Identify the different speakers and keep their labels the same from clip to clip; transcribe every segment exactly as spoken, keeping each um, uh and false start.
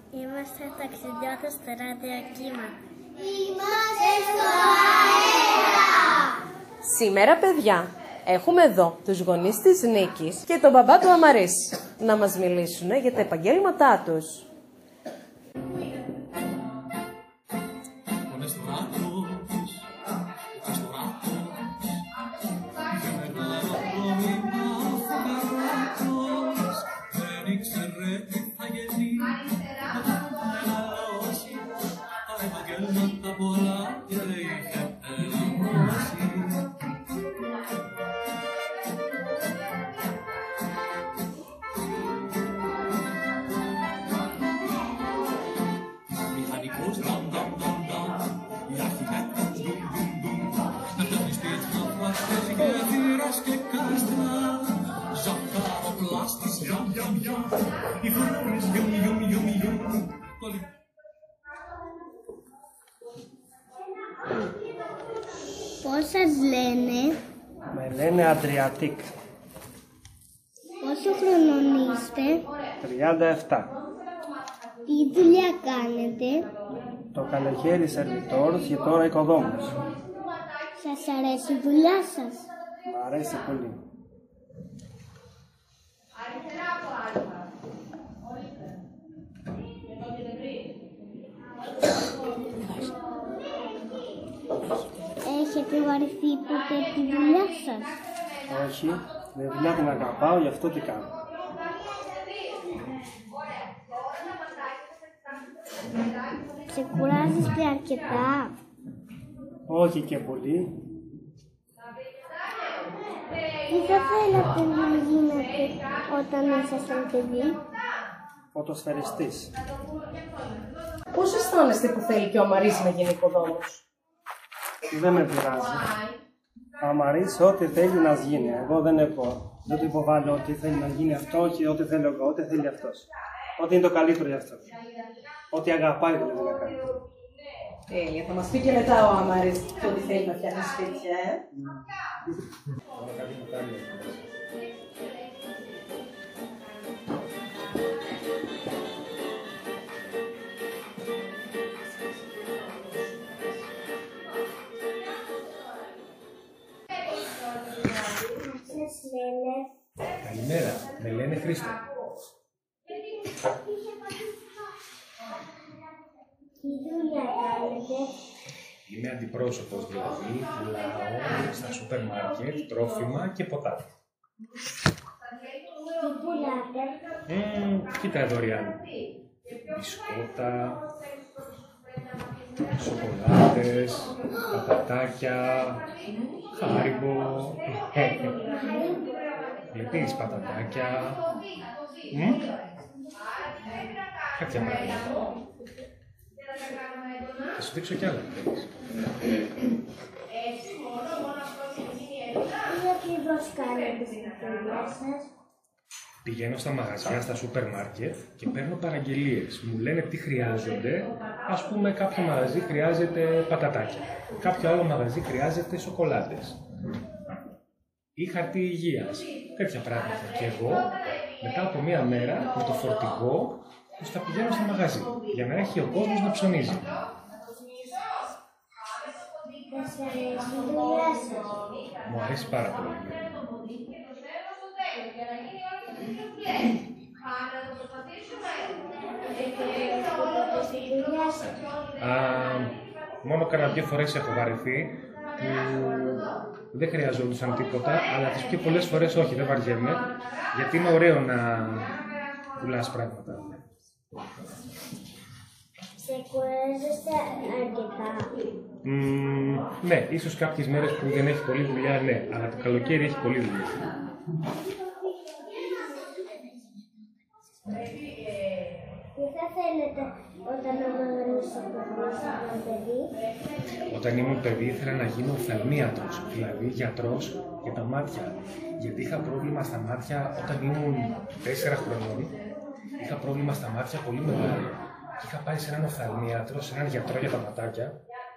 Speaker 1: Είμαστε ταξιδιώτες στο ραδιοκύμα.
Speaker 2: Είμαστε στο αέρα!
Speaker 3: Σήμερα, παιδιά, έχουμε εδώ τους γονείς της Νίκης και τον μπαμπά του Αμαρίς να μας μιλήσουν για τα επαγγέλματά τους.
Speaker 1: Πώς σας λένε?
Speaker 4: Με λένε Αντριατίκ.
Speaker 1: Πόσο χρονών είστε?
Speaker 4: τριάντα επτά.
Speaker 1: Τι δουλειά κάνετε?
Speaker 4: Το καλοκαίρι σερβιτόρος και τώρα οικοδόμος.
Speaker 1: Σας αρέσει η δουλειά σας?
Speaker 4: Μ' αρέσει πολύ.
Speaker 1: Έχετε βαρεθεί ποτέ τη δουλειά σας?
Speaker 4: Όχι, με δουλειά την αγαπάω, γι' αυτό τι κάνω.
Speaker 1: Ξεκουράζεστε αρκετά?
Speaker 4: Όχι και πολύ.
Speaker 1: Τι θα θέλατε να γίνετε όταν ήσασταν παιδί?
Speaker 4: Φωτοσφαιριστής.
Speaker 3: Πώς αισθάνεστε που θέλει και ο Αμαρίς να γίνει οικοδόμος?
Speaker 4: Δεν με πειράζει. Ο Αμαρίς ό,τι θέλει να γίνει. Εγώ δεν έχω. Δεν του υποβάλλω ότι θέλει να γίνει αυτό και ό,τι θέλω εγώ, ό,τι θέλει αυτός. Ό,τι είναι το καλύτερο για αυτόν. Ό,τι αγαπάει δηλαδή να κάνει.
Speaker 3: Τέλεια, θα μας πει και μετά ο Αμαρίς και ό,τι θέλει να φτιάχνει σπίτια, ε.
Speaker 5: Καλημέρα, με λένε Χρήστο.
Speaker 1: Τι δουλειά κάνετε?
Speaker 5: Είμαι αντιπρόσωπος, δηλαδή πουλάω στα σούπερ μάρκετ, τρόφιμα και ποτά.
Speaker 1: Τι πουλάτε?
Speaker 5: Mm, κοίτα εδώ, Ριάννη. Μπισκότα, σοκολάτες, πατατάκια, χάριμπο. Βλέπεις πατατάκια. Mm? Κάποια πράγματα. Θα σου δείξω κι άλλα.
Speaker 1: Τι ακριβώς κάνετε στη δουλειά σας?
Speaker 5: Πηγαίνω στα μαγαζιά, στα σούπερ μάρκετ και παίρνω παραγγελίες. Μου λένε τι χρειάζονται. Ας πούμε, κάποιο μαγαζί χρειάζεται πατατάκια. Κάποιο άλλο μαγαζί χρειάζεται σοκολάτες. Ή χαρτί υγείας. Τέτοια πράγματα. Και εγώ, μετά από μία μέρα, με το φορτηγό, τους τα πηγαίνω στο μαγαζί. Για να έχει ο κόσμος να ψωνίζει.
Speaker 1: Σας αρέσει η δουλειά σας?
Speaker 5: Μου αρέσει πάρα πολύ. Α, μόνο κανένα δύο φορές έχω βαρεθεί που δεν χρειαζόντουσαν τίποτα, αλλά τις πιο πολλές φορές όχι, δεν βαριέμαι, γιατί είναι ωραίο να πουλάς πράγματα.
Speaker 1: Ξεκουράζεστε αρκετά?
Speaker 5: Mm, ναι, ίσως κάποιες μέρες που δεν έχει πολλή δουλειά, ναι, αλλά το καλοκαίρι έχει πολλή δουλειά.
Speaker 1: Τι θα θέλετε όταν μεγαλώσετε σαν παιδί?
Speaker 5: Όταν ήμουν παιδί ήθελα να γίνω οφθαλμίατρος, δηλαδή γιατρός για τα μάτια. Γιατί είχα πρόβλημα στα μάτια όταν ήμουν τέσσερα χρονών. Είχα πρόβλημα στα μάτια πολύ μεγάλο. Και είχα πάει σε έναν οφθαλμίατρο, σε έναν γιατρό για τα ματάκια.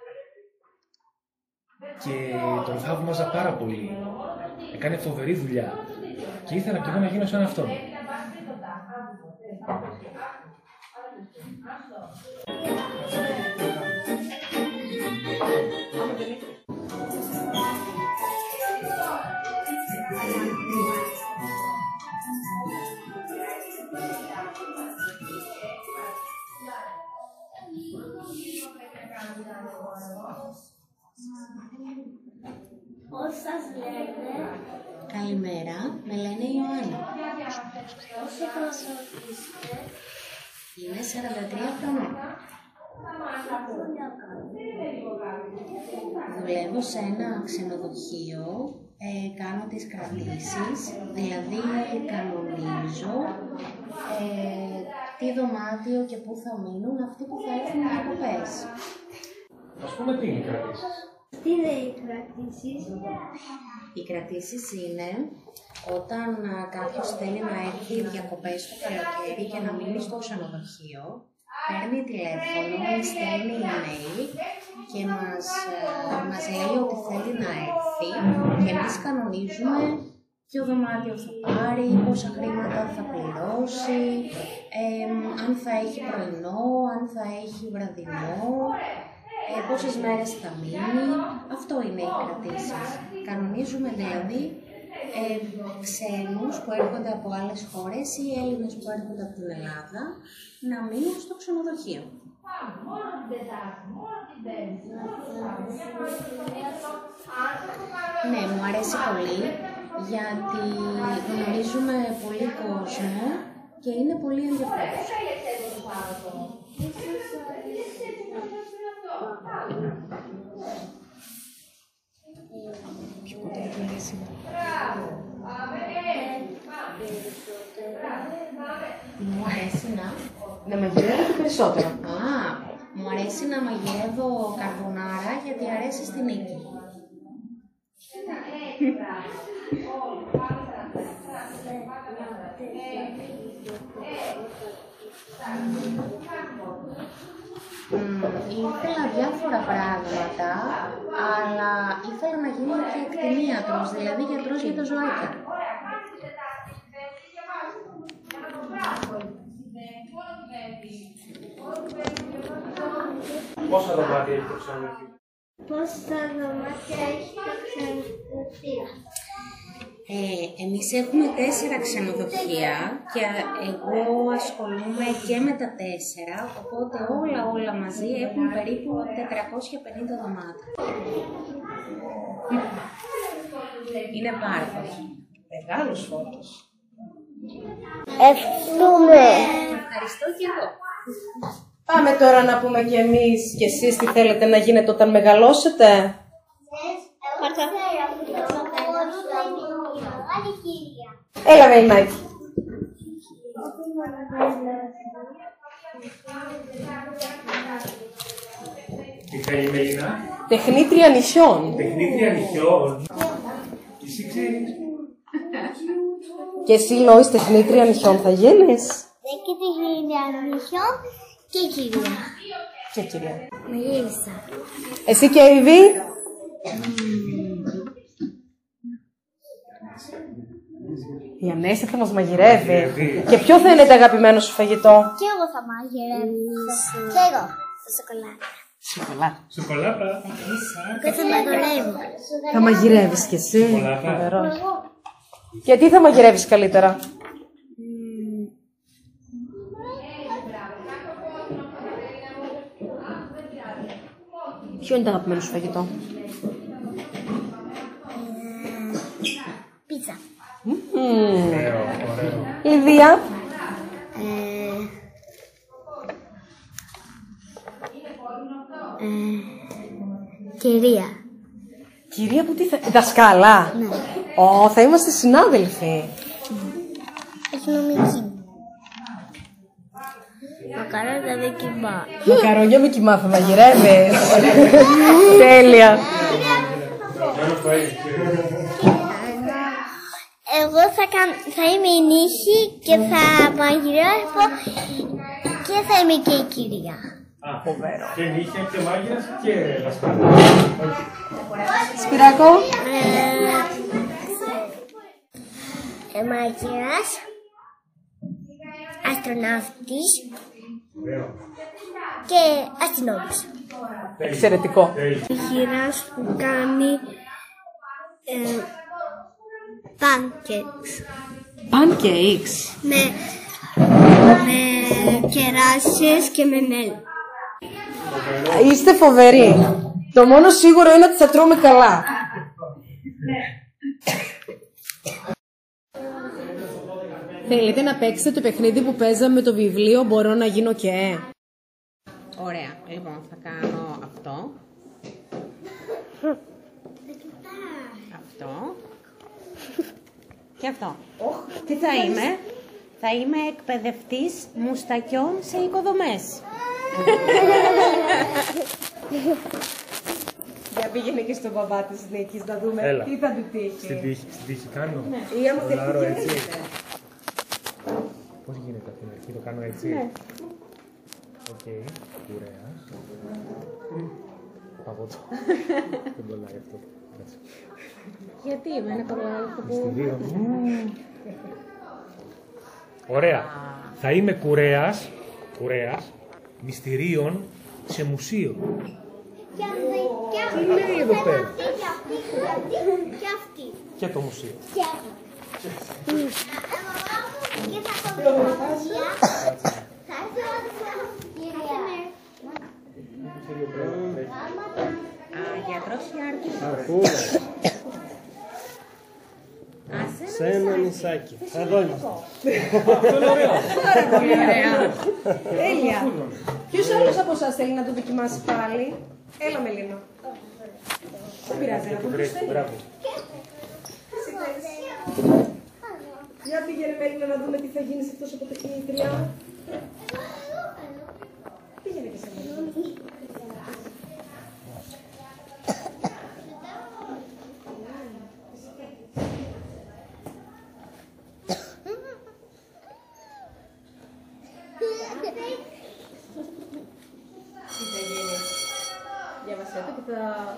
Speaker 5: Και τον θαύμαζα πάρα πολύ. Έκανε φοβερή δουλειά. Και ήθελα κι εγώ να γίνω σαν αυτόν.
Speaker 1: Πώς σας λέτε?
Speaker 6: Καλημέρα, με λένε Ιωάννη.
Speaker 1: Πόσο χρόνο είστε?
Speaker 6: Είμαι σαράντα τρία χρονών. Δουλεύω σε ένα ξενοδοχείο, ε, κάνω τις κρατήσεις, δηλαδή κανονίζω ε, τι δωμάτιο και πού θα μείνουν αυτοί που θα έρθουν οι διακοπές.
Speaker 5: Ας πούμε, τι είναι οι κρατήσεις?
Speaker 1: Τι είναι οι κρατήσεις?
Speaker 6: Οι κρατήσεις είναι όταν α, κάποιος θέλει να έρθει διακοπές το καλοκαίρι και να μείνει στο ξενοδοχείο, παίρνει τηλέφωνο ή στέλνει email και μας, α, μας λέει ότι θέλει να έρθει και εμείς κανονίζουμε ποιο δωμάτιο θα πάρει, πόσα χρήματα θα πληρώσει, ε, αν θα έχει πρωινό, αν θα έχει βραδινό, ε, πόσες μέρες θα μείνει. Αυτό είναι οι κρατήσεις. Κανονίζουμε δηλαδή ε, ξένους που έρχονται από άλλες χώρες ή Έλληνες που έρχονται από την Ελλάδα να μείνουν στο ξενοδοχείο. Ναι, μου αρέσει πολύ γιατί γνωρίζουμε πολύ κόσμο και είναι πολύ ενδιαφέρον. Ποιο κοντά μου αρέσει να... Μου αρέσει να...
Speaker 3: Να μαγειρεύετε περισσότερο.
Speaker 6: Α, μου αρέσει να μαγειρεύω καρβονάρα γιατί αρέσει στη Νίκη. Mm, ήθελα διάφορα πράγματα, αλλά ήθελα να γίνω και κτηνίατρος, δηλαδή γιατρός για τα ζωάκια.
Speaker 4: Πόσα δωμάτια έχει το ξενοδοχείο?
Speaker 1: Πόσα δωμάτια έχει το ξενοδοχείο?
Speaker 6: Ε, εμείς έχουμε τέσσερα ξενοδοχεία και εγώ ασχολούμαι και με τα τέσσερα, οπότε όλα όλα μαζί έχουν περίπου τετρακόσια πενήντα δωμάτια. Είναι πάρα πολύ.
Speaker 3: Μεγάλος φόρτος.
Speaker 1: Ευχαριστούμε.
Speaker 6: Ευχαριστώ και εγώ.
Speaker 3: Πάμε τώρα να πούμε κι εμείς και εσείς τι θέλετε να γίνετε όταν μεγαλώσετε. Έλα Βεϊνάκη.
Speaker 5: Τι θέλει η Μελίνα?
Speaker 3: Τεχνήτρια νησιών.
Speaker 5: Τεχνήτρια νυχιών. Εσύ ξέρεις?
Speaker 3: Και εσύ Λόης τεχνήτρια νησιών θα γίνεις?
Speaker 1: Τεχνήτρια νησιών και κυρία.
Speaker 3: Και κυρία.
Speaker 1: Μελίσσα.
Speaker 3: Εσύ και η Ιβή? Η Ανέστη θα μας μαγειρεύει.
Speaker 5: Μαγειρεύει.
Speaker 3: Και ποιο θα είναι το αγαπημένο σου φαγητό?
Speaker 1: Και εγώ θα μαγειρεύω. Και εγώ. Το σοκολάτα.
Speaker 3: Σοκολάτα.
Speaker 5: Σοκολάτα.
Speaker 1: Εγώ θα μαγειρεύω.
Speaker 3: Θα μαγειρεύεις κι εσύ?
Speaker 5: Σοκολάτα.
Speaker 3: Φοβερός. Και τι θα μαγειρεύεις καλύτερα? Ποιο είναι το αγαπημένο σου φαγητό?
Speaker 1: Πίτσα.
Speaker 3: Μμμ.
Speaker 5: Ωραίο, ωραίο.
Speaker 3: Λιδία.
Speaker 1: Ε, ε, κυρία.
Speaker 3: Κυρία που τι θα... Δασκάλα.
Speaker 1: Ναι.
Speaker 3: Ω, θα είμαστε συνάδελφοι.
Speaker 1: Αστυνομική. Μακαρόνια με κιμά.
Speaker 3: Μακαρόνια με κιμά θα μαγειρεύεις. Τέλεια.
Speaker 1: Εγώ θα, καν... θα είμαι η νύχη και θα μαγειρεύω και θα είμαι και η κυρία.
Speaker 5: Α, φοβερό. Και νύχια και μάγειρας και δασκάλα.
Speaker 3: Σπυράκο.
Speaker 1: Ε, ε, μαγειράς, αστροναύτης,
Speaker 5: Ωραίο.
Speaker 1: και αστυνόμους.
Speaker 3: Εξαιρετικό.
Speaker 1: Γυράς που κάνει ε, pancakes.
Speaker 3: Pancakes.
Speaker 1: Με, με κεράσες και με μέλι.
Speaker 3: Είστε φοβεροί. Το μόνο σίγουρο είναι ότι θα τρώμε καλά. Θέλετε να παίξετε το παιχνίδι που παίζαμε με το βιβλίο «Μπορώ να γίνω και».
Speaker 6: Ωραία. Λοιπόν, θα κάνω αυτό. Αυτό. Και αυτό. Τι θα είμαι? Θα είμαι εκπαιδευτής μουστακιών σε οικοδομές.
Speaker 3: Για πήγαινε και στον μπαμπά της Νίκης να δούμε
Speaker 5: Έλα.
Speaker 3: τι θα του τύχει.
Speaker 5: Στην τύχη, στην τύχη κάνω.
Speaker 3: Ή άμα θέλει
Speaker 5: Ρολάρω
Speaker 3: και
Speaker 5: έτσι.
Speaker 3: γίνεται.
Speaker 5: Πώς γίνεται από την αρχή, το κάνω έτσι.
Speaker 3: Ναι.
Speaker 5: Οκ, ωραία. Παγωτό. Δεν κολλάει αυτό. Έτσι.
Speaker 6: Γιατί με ένα κολλάει αυτό που...
Speaker 5: Μυστηρίο. Ωραία. Θα είμαι κουρέας, κουρέας μυστηρίων σε μουσείο.
Speaker 2: Και αυτή, και αυτή,
Speaker 5: Τι λέει εδώ πέρα?
Speaker 2: και αυτή, και αυτή, και αυτή.
Speaker 5: Και το μουσείο.
Speaker 2: Και αυτή. Και θα το δω. Θα έρθει ο κυρία.
Speaker 6: Α, γιατρός Ιάρκης.
Speaker 4: Ακούω.
Speaker 6: Άσε
Speaker 4: Σε ένα νησάκι. Εδώ είμαστε.
Speaker 3: Πολύ ωραία. Τέλεια. Ποιος άλλος από εσάς θέλει να το δοκιμάσει πάλι? Έλα Μελίνα. Δεν πειράζει, να το δεις.
Speaker 5: Μπράβο.
Speaker 3: Για πήγαινε Μελίνα να δούμε τι θα γίνει σε αυτός από τεχνήτρια. Πήγαινε και σε Μελίνα. Τι θα γίνει? Διάβασέ το και θα...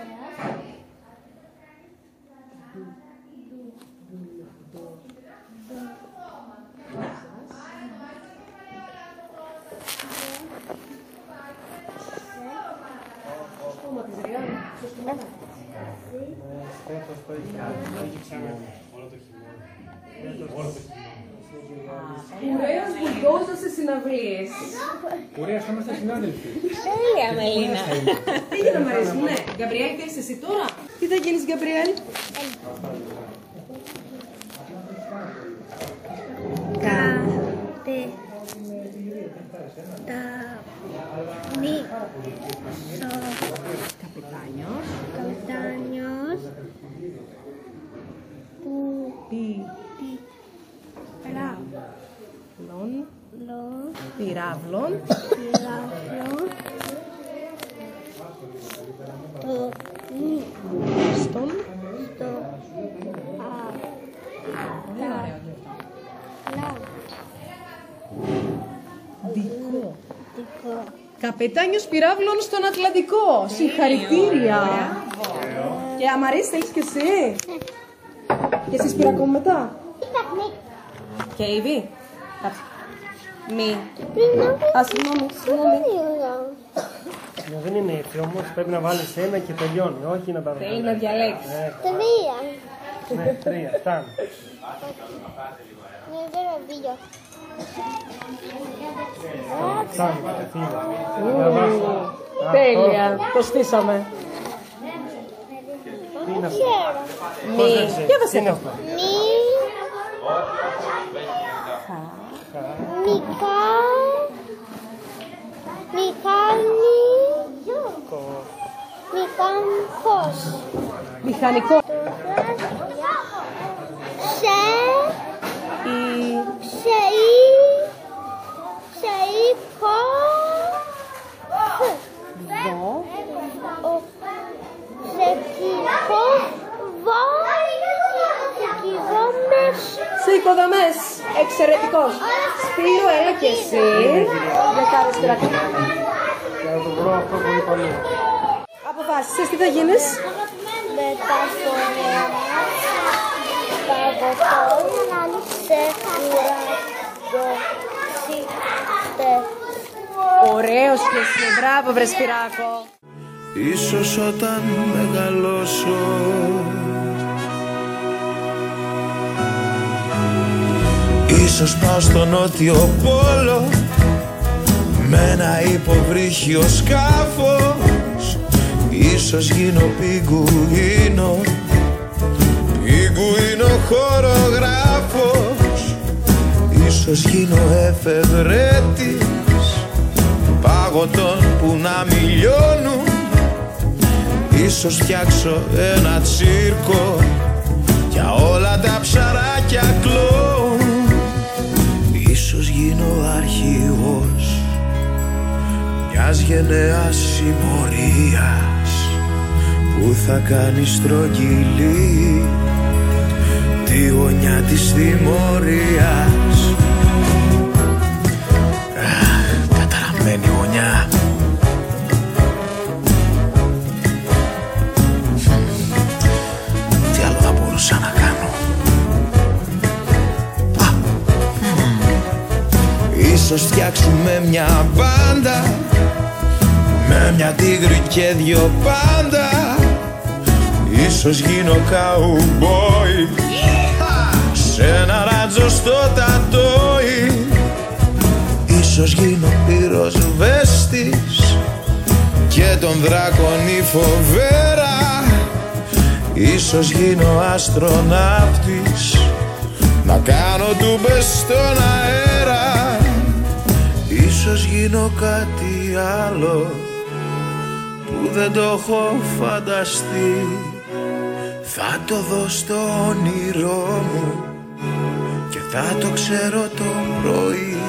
Speaker 3: Στόμα της Ριάννα, στο στόμα.
Speaker 4: Στέφος το έχει ξανά. Όλο το χειμώνα.
Speaker 3: Κουρέας μπουλντόζα σε συναυλίες.
Speaker 5: Κουρέας, θα είμαστε συνάδελφοι.
Speaker 6: Τέλεια, Μελίνα.
Speaker 3: Πήγαινε να μ' αρέσει, ναι. Γκαμπριέλ, τι είσαι εσύ τώρα? Τι θα γίνεις, Γκαμπριέλ?
Speaker 1: Καπε... Τα... Μη... Σο...
Speaker 3: Καπετάνιος.
Speaker 1: Καπετάνιος... Που...
Speaker 3: Πι...
Speaker 1: Ρα...
Speaker 3: Λον.
Speaker 1: Λο...
Speaker 3: Πυράβλων.
Speaker 1: Πυράβλων... Το... Μη...
Speaker 3: Στον.
Speaker 1: Στο... Α...
Speaker 3: Πολύ ωραίο και αυτό.
Speaker 1: Λα...
Speaker 3: Δικό.
Speaker 1: Δικό...
Speaker 3: Καπετάνιος πυράβλων στον Ατλαντικό. Συγχαρητήρια. Και Αμαρίς, θέλεις και εσύ? Και εσείς πυρακόμου μετά? Και Ήβη. Μη. Α, συγγνώμη, συγγνώμη.
Speaker 4: Ναι, δεν είναι έτσι όμως, πρέπει να βάλεις ένα και τελειώνει, όχι να τα
Speaker 3: Θέλει
Speaker 4: βγάλεις.
Speaker 3: να διαλέξει.
Speaker 4: Ναι,
Speaker 1: Τρία.
Speaker 4: ναι, τρία, φτάνει.
Speaker 1: Ναι, δεν βίντεο.
Speaker 4: Φτάνει, κατευθείαν. Να βάζω. Α,
Speaker 3: Τέλεια. Το στήσαμε.
Speaker 4: Τι είναι αυτό?
Speaker 1: Ξέρω.
Speaker 4: Πώς δεν ξέρεις, τι είναι αυτό?
Speaker 1: Μη... Μικα... Μηχανή... Μηχανικός.
Speaker 3: Μηχανικό.
Speaker 1: Σε...
Speaker 3: Η...
Speaker 1: Σε... Σε... Υπό...
Speaker 3: Δω.
Speaker 1: Ο... Σε κυβό... Βο... Σε κυβόμες...
Speaker 3: Σε οικοδομές. Εξαιρετικός. Σπύρο, έλα και εσύ. Για τα αριστερά.
Speaker 4: Για να το βρω αυτό που είπα λίγο.
Speaker 3: Αποφάσισες τι θα γίνεις?
Speaker 1: Μεταφορέα παγωτών σε ουρανοξύστε.
Speaker 3: Ωραίος και εσύ, μπράβο βρε Σπυράκο.
Speaker 7: Ίσως όταν μεγαλώσω ίσως πάω στο νότιο πόλο με ένα υποβρύχιο σκάφος. Ίσως γίνω πιγκουίνο, πιγκουίνο χορογράφος. Ίσως γίνω εφευρέτης πάγωτων που να μιλιώνουν. Ίσως φτιάξω ένα τσίρκο για όλα τα ψαράκια κλόουν. Ίσως γίνω αρχηγός μιας γενναίας συμμορίας που θα κάνει στρογγυλή τη γωνιά της τιμωρίας. Αχ, τεταραμένη γωνιά. Τι άλλο θα μπορούσα να κάνω? Α, ίσως φτιάξουμε μια μπάντα με μια τίγρη και δυο πάντα. Ίσως γίνω καουμπόι σε ένα ράτζο στο τατόι. Ίσως γίνω πυροσβέστης και τον δράκονι φοβέρα. Ίσως γίνω αστροναύτης να κάνω τούμπες στον αέρα. Ίσως γίνω κάτι άλλο που δεν το έχω φανταστεί. Θα το δω στο όνειρό μου και θα το ξέρω το πρωί.